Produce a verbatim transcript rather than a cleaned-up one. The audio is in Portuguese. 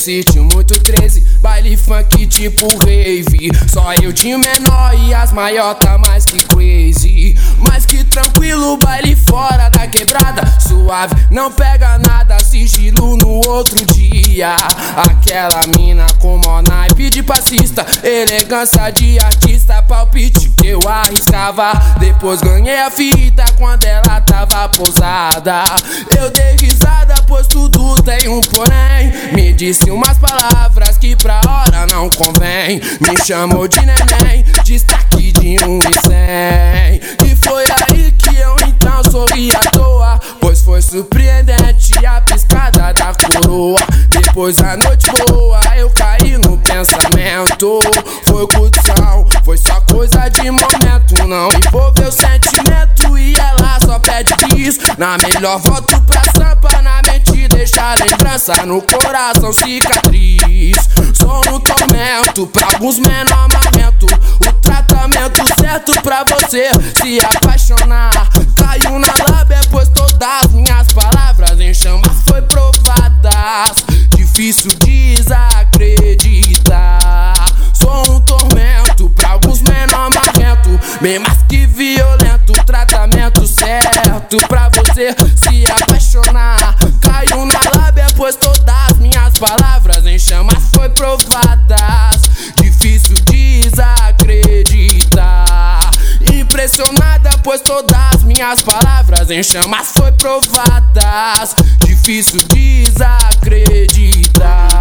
sítio muito treze, baile funk tipo rave. Só eu de menor e as maior tá mais que crazy. Mas que tranquilo, baile fora da quebrada, suave, não pega nada, sigilo no outro dia. Aquela mina com mó naipe de passista, elegância de artista, palpite que eu arriscava. Depois ganhei a fita quando ela tava posada. Eu dei risada, pois tudo tem um porém. Me disse umas palavras que pra hora não convém. Me chamou de neném, destaque de um e cem. E foi aí que eu então sorri à toa, pois foi surpreendente a piscada da coroa. Depois a noite boa, eu caí no pensamento. Foi curtição, foi só coisa de momento. Não envolveu sentimento e ela só pede bis. Na melhor volto pra sampa, na mente deixa lembrança, no coração cicatriz. Sou um tormento, pra alguns menor marrento. O tratamento certo pra você se apaixonar. Caiu na lábia, pois todas minhas palavras em chamas foi provadas. Difícil desacreditar. Sou um tormento, pra alguns menor marrento, bem mais que violento. Tratamento certo pra você se apaixonar. Caiu na lábia, pois todas minhas palavras em chamas foi provadas. Difícil desacreditar. Impressionada, pois todas minhas palavras em chamas foi provadas. Difícil desacreditar.